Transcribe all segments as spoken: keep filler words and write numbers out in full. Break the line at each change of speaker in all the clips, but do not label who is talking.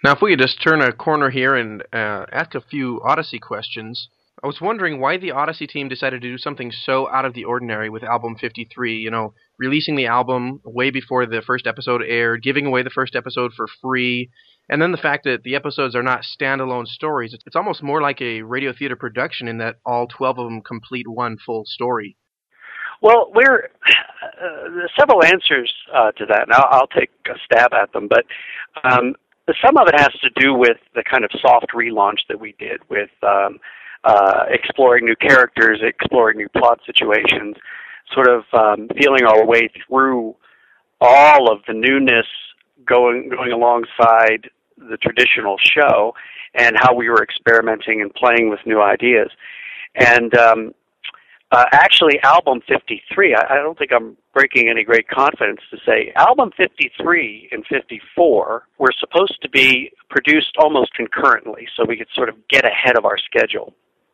Now, if we could just turn a corner here and uh, ask a few Odyssey questions. I was wondering why the Odyssey team decided to do something so out of the ordinary with Album fifty-three, you know, releasing the album way before the first episode aired, giving away the first episode for free, and then the fact that the episodes are not standalone stories. It's almost more like a radio theater production in that all twelve of them complete one full story.
Well, we're uh, there's several answers uh, to that, and I'll, I'll take a stab at them, but um, some of it has to do with the kind of soft relaunch that we did with um, uh, exploring new characters, exploring new plot situations, sort of um, feeling our way through all of the newness going going alongside the traditional show, and how we were experimenting and playing with new ideas. And um, uh, actually, Album fifty-three, I, I don't think I'm breaking any great confidence to say, Album fifty-three and fifty-four were supposed to be produced almost concurrently, so we could sort of get ahead of our schedule.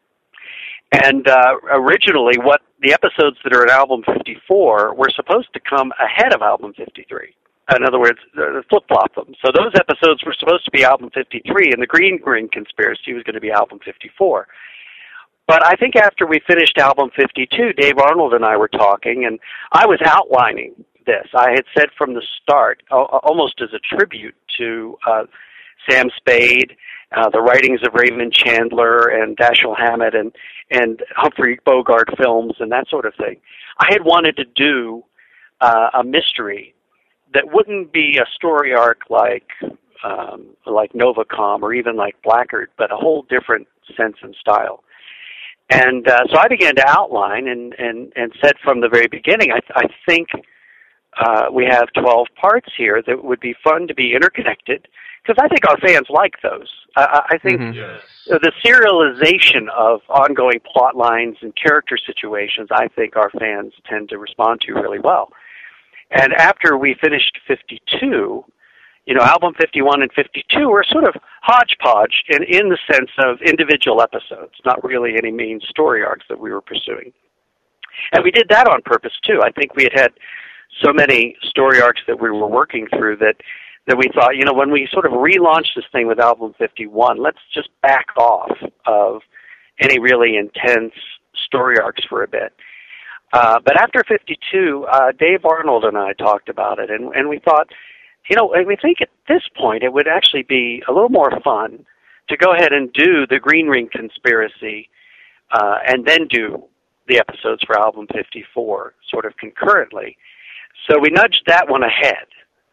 And uh, originally, what the episodes that are in Album fifty-four were supposed to come ahead of Album fifty-three. In other words, flip-flop them. So those episodes were supposed to be Album fifty-three, and the Green Ring Conspiracy was going to be Album fifty-four. But I think after we finished Album fifty-two, Dave Arnold and I were talking, and I was outlining this. I had said from the start, almost as a tribute to uh, Sam Spade, uh, the writings of Raymond Chandler and Dashiell Hammett and, and Humphrey Bogart films and that sort of thing, I had wanted to do uh, a mystery that wouldn't be a story arc like um, like Novacom or even like Blackguard, but a whole different sense and style. And uh, so I began to outline and, and, and said from the very beginning, I, I think uh, we have twelve parts here that would be fun to be interconnected, because I think our fans like those. I, I think
mm-hmm.
Yes.
the serialization of ongoing plot lines and character situations, I think our fans tend to respond to really well. And after we finished fifty-two, you know, Album fifty-one and fifty-two were sort of hodgepodge in, in the sense of individual episodes, not really any main story arcs that we were pursuing. And we did that on purpose, too. I think we had had so many story arcs that we were working through that, that we thought, you know, when we sort of relaunched this thing with Album fifty-one, let's just back off of any really intense story arcs for a bit. Uh, but after fifty-two, uh, Dave Arnold and I talked about it, and, and we thought, you know, we think at this point it would actually be a little more fun to go ahead and do the Green Ring Conspiracy uh, and then do the episodes for Album fifty-four sort of concurrently. So we nudged that one ahead.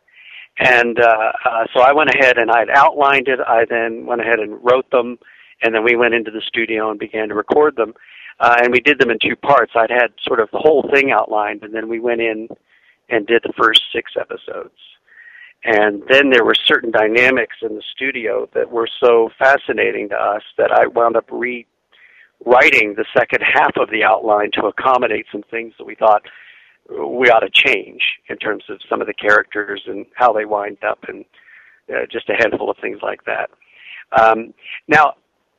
And uh, uh, so I went ahead and I'd outlined it. I then went ahead and wrote them, and then we went into the studio and began to record them. Uh, and we did them in two parts. I'd had sort of the whole thing outlined, and then we went in and did the first six episodes. And then there were certain dynamics in the studio that were so fascinating to us that I wound up rewriting the second half of the outline to accommodate some things that we thought we ought to change in terms of some of the characters and how they wind up, and uh, just a handful of things like that. Um, now,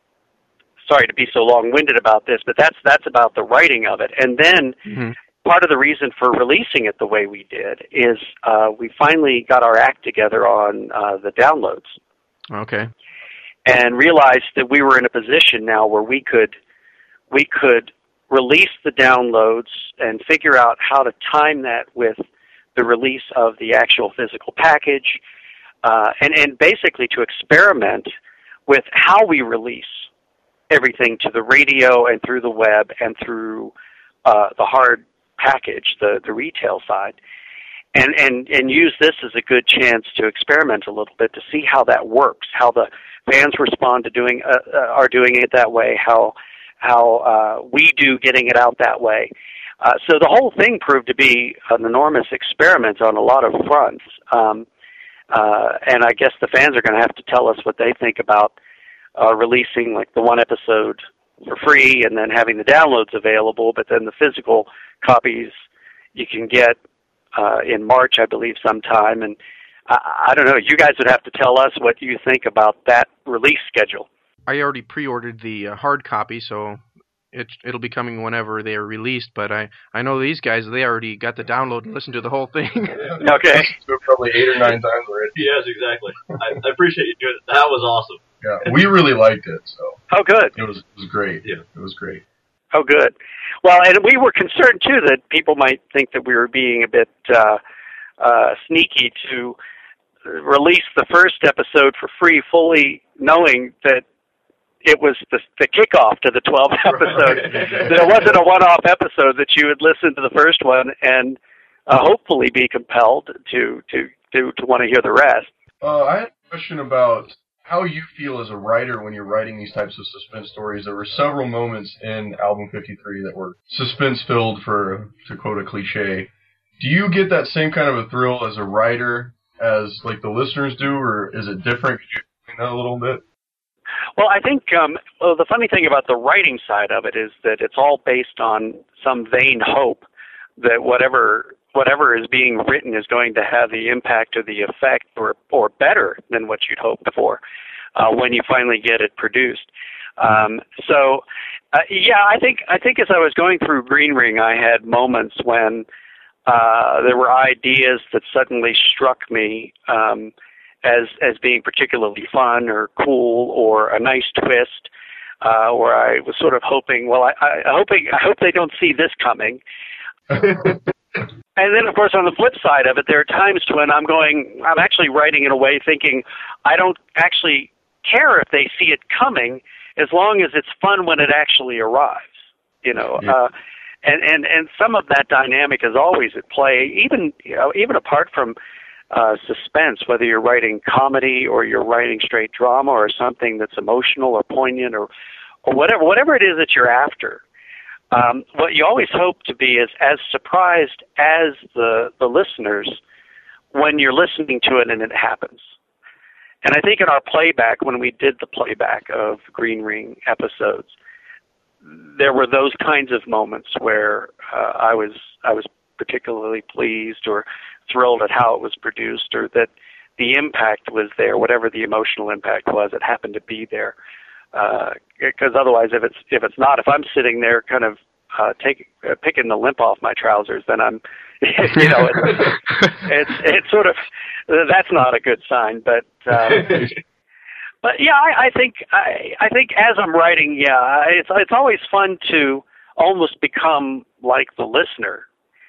sorry to be so long-winded about this, but that's that's about the writing of it. And then
mm-hmm.
part of the reason for releasing it the way we did is uh, we finally got our act together on uh, the downloads.
Okay.
And realized that we were in a position now where we could we could release the downloads and figure out how to time that with the release of the actual physical package, uh, and, and basically to experiment with how we release everything to the radio and through the web and through uh, the hard package, the, the retail side, and, and, and use this as a good chance to experiment a little bit to see how that works, how the fans respond to doing uh, uh, are doing it that way, how how uh, we do getting it out that way. Uh, so the whole thing proved to be an enormous experiment on a lot of fronts, um, uh, and I guess the fans are going to have to tell us what they think about uh, releasing like the one episode for free and then having the downloads available, but then the physical copies you can get uh, in March, I believe, sometime. And I, I don't know, you guys would have to tell us what you think about that release schedule.
I already pre-ordered the uh, hard copy, so it, it'll be coming whenever they are released, but I, I know these guys, they already got the download and listened to the whole thing.
Okay.
Probably eight or nine times already.
Yes, exactly. I, I appreciate you doing it. That was awesome.
Yeah, we really liked it, so.
Oh, good.
It was, it was great.
Yeah.
It was great.
Oh, good. Well, and we were concerned, too, that people might think that we were being a bit uh, uh, sneaky to release the first episode for free, fully knowing that it was the, the kickoff to the twelfth episode. Right. That it wasn't a one-off episode, that you would listen to the first one and uh, hopefully be compelled to, to, to, to want to hear the rest.
Uh, I had a question about how you feel as a writer when you're writing these types of suspense stories. There were several moments in Album fifty-three that were suspense-filled, for to quote a cliche. Do you get that same kind of a thrill as a writer as like the listeners do, or is it different? Could you explain that a little bit?
Well, I think um, well, the funny thing about the writing side of it is that it's all based on some vain hope that whatever whatever is being written is going to have the impact or the effect or or better than what you'd hoped for uh, when you finally get it produced. Um, so, uh, yeah, I think I think as I was going through Green Ring, I had moments when uh, there were ideas that suddenly struck me um, as as being particularly fun or cool or a nice twist, uh, where I was sort of hoping, well, I, I hoping I hope they don't see this coming. And then, of course, on the flip side of it, there are times when I'm going, I'm actually writing in a way thinking I don't actually care if they see it coming as long as it's fun when it actually arrives, you know. Yeah. Uh, and, and, and some of that dynamic is always at play, even, you know, even apart from uh, suspense, whether you're writing comedy or you're writing straight drama or something that's emotional or poignant or, or whatever, whatever it is that you're after. Um, what you always hope to be is as surprised as the, the listeners when you're listening to it and it happens. And I think in our playback, when we did the playback of Green Ring episodes, there were those kinds of moments where uh, I was I was particularly pleased or thrilled at how it was produced, or that the impact was there, whatever the emotional impact was, it happened to be there. Because uh, otherwise, if it's if it's not, if I'm sitting there kind of uh, taking uh, picking the limp off my trousers, then I'm, you know, it's it's, it's sort of that's not a good sign. But um, but yeah, I, I think I, I think as I'm writing, yeah, it's it's always fun to almost become like the listener,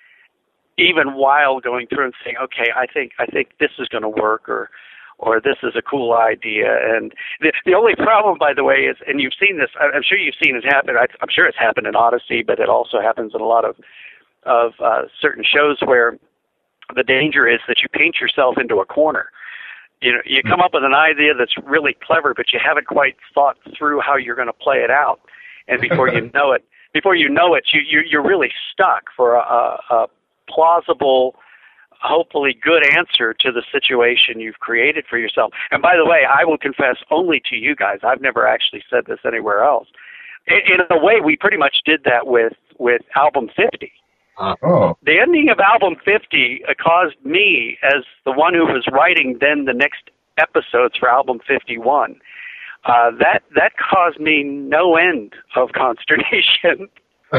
even while going through and saying, okay, I think I think this is going to work, or. or this is a cool idea. And the, the only problem, by the way, is, and you've seen this, I'm sure you've seen it happen, I'm sure it's happened in Odyssey, but it also happens in a lot of, of uh, certain shows where the danger is that you paint yourself into a corner. You know, you come up with an idea that's really clever, but you haven't quite thought through how you're going to play it out. And before you know it, before you know it, you, you, you're really stuck for a, a, a plausible, hopefully good answer to the situation you've created for yourself. And by the way, I will confess only to you guys, I've never actually said this anywhere else. In, in a way, we pretty much did that with, with Album fifty.
Uh, oh.
The ending of Album fifty uh, caused me, as the one who was writing then the next episodes for Album fifty-one, uh, that, that caused me no end of consternation.
So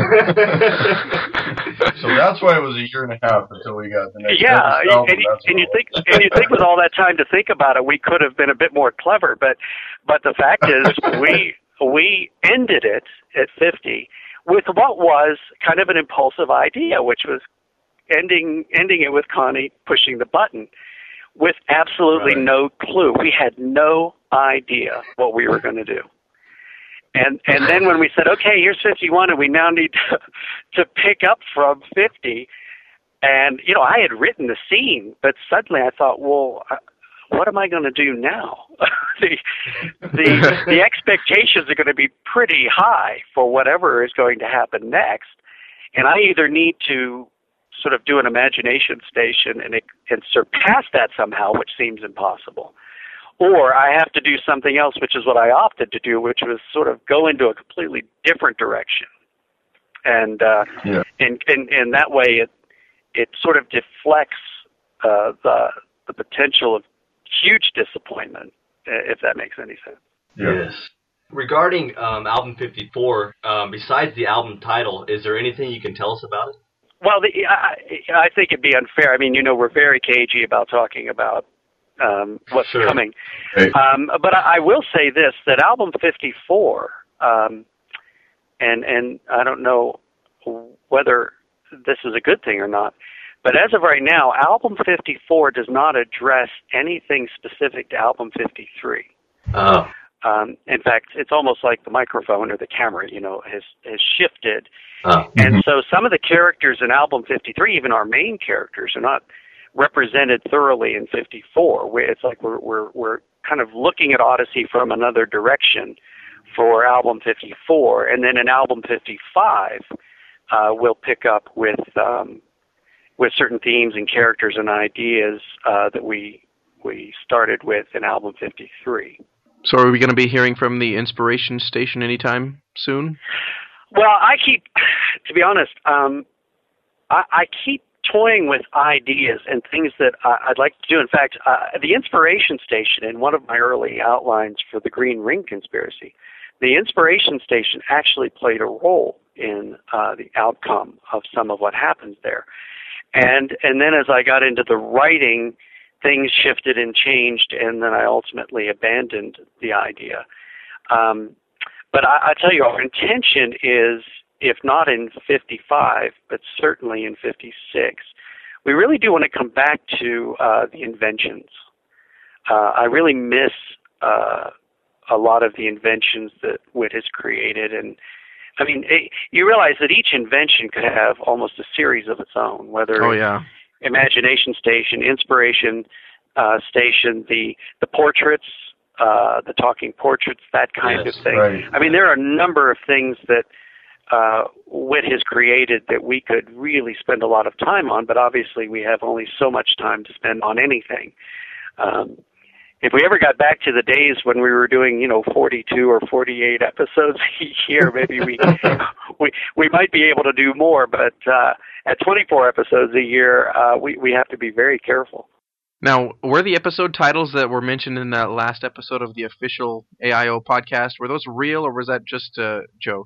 that's why it was a year and a half until we got the next
yeah,
album.
and, you, and you think and you think with all that time to think about it, we could have been a bit more clever. But but the fact is, we we ended it at fifty with what was kind of an impulsive idea, which was ending ending it with Connie pushing the button, with absolutely right. no clue. We had no idea what we were going to do. And and then when we said, okay, here's fifty-one, and we now need to, to pick up from fifty, and, you know, I had written the scene, but suddenly I thought, well, what am I going to do now? the, the, the expectations are going to be pretty high for whatever is going to happen next, and I either need to sort of do an imagination station and, and surpass that somehow, which seems impossible, or I have to do something else, which is what I opted to do, which was sort of go into a completely different direction. And uh, yeah. and, and, and that way it it sort of deflects uh, the the potential of huge disappointment, if that makes any sense.
Yes.
Regarding um, Album fifty-four, um, besides the album title, is there anything you can tell us about it?
Well, the, I, I think it'd be unfair. I mean, you know, we're very cagey about talking about um, what's
Sure.
coming.
Right.
Um, but I, I will say this, that Album fifty-four, um, and and I don't know whether this is a good thing or not, but as of right now, Album fifty-four does not address anything specific to Album fifty-three.
Oh.
Um, in fact, it's almost like the microphone or the camera, you know, has, has shifted.
Oh.
And so some of the characters in Album fifty-three, even our main characters, are not represented thoroughly in fifty-four. Where it's like we're, we're, we're kind of looking at Odyssey from another direction for Album fifty-four. And then in Album fifty-five, uh, we'll pick up with, um, with certain themes and characters and ideas uh, that we, we started with in Album fifty-three.
So are we going to be hearing from the Inspiration Station anytime soon?
Well, I keep, to be honest, um, I, I keep toying with ideas and things that I, I'd like to do. In fact, uh, the Inspiration Station, in one of my early outlines for the Green Ring Conspiracy, the Inspiration Station actually played a role in uh, the outcome of some of what happens there. And and then as I got into the writing, things shifted and changed, and then I ultimately abandoned the idea. Um, but I, I tell you, our intention is, if not in fifty-five, but certainly in fifty-six, we really do want to come back to uh, the inventions. Uh, I really miss uh, a lot of the inventions that Whit has created, and I mean, it, you realize that each invention could have almost a series of its own, whether
Oh, yeah.
Imagination Station, Inspiration uh, Station, the the portraits, uh, the talking portraits, that kind
Yes,
of thing.
right.
I mean, there are a number of things that uh, Whit has created that we could really spend a lot of time on, but obviously we have only so much time to spend on anything. Um, if we ever got back to the days when we were doing, you know, forty-two or forty-eight episodes a year, maybe we we we might be able to do more. But uh, at twenty-four episodes a year, uh, we we have to be very careful.
Now, were the episode titles that were mentioned in that last episode of the official A I O podcast, were those real, or was that just a joke?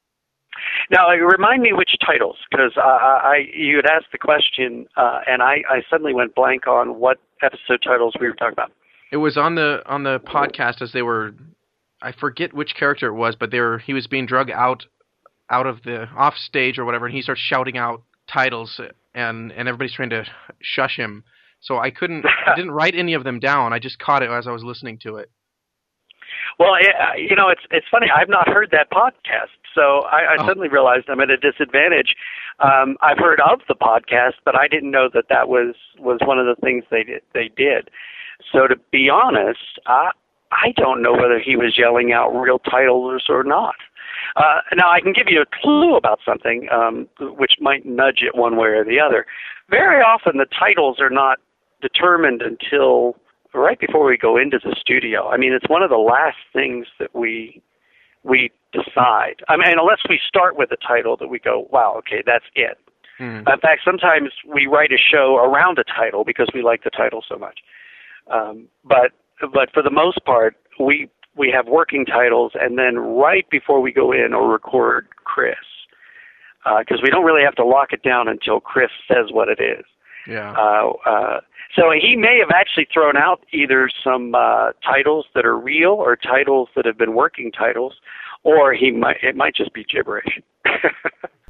Now, uh, remind me which titles, because uh, I you had asked the question, uh, and I, I suddenly went blank on what episode titles we were talking about.
It was on the on the podcast as they were, I forget which character it was, but they were he was being drug out out of the off stage or whatever, and he starts shouting out titles, and and everybody's trying to shush him. So I couldn't, I didn't write any of them down. I just caught it as I was listening to it.
Well, uh, you know, it's it's funny. I've not heard that podcast, so I, I
Oh.
suddenly realized I'm at a disadvantage. Um, I've heard of the podcast, but I didn't know that that was was one of the things they did. They did. So to be honest, I I don't know whether he was yelling out real titles or not. Uh, now I can give you a clue about something, um, which might nudge it one way or the other. Very often the titles are not determined until right before we go into the studio. I mean, it's one of the last things that we we decide. I mean, unless we start with a title that we go, wow, okay, that's it.
Hmm.
In fact, sometimes we write a show around a title because we like the title so much. Um, but but for the most part, we we have working titles, and then right before we go in or record Chris, because uh, we don't really have to lock it down until Chris says what it is.
Yeah.
Uh, uh, so he may have actually thrown out either some uh, titles that are real or titles that have been working titles, or he might it might just be gibberish.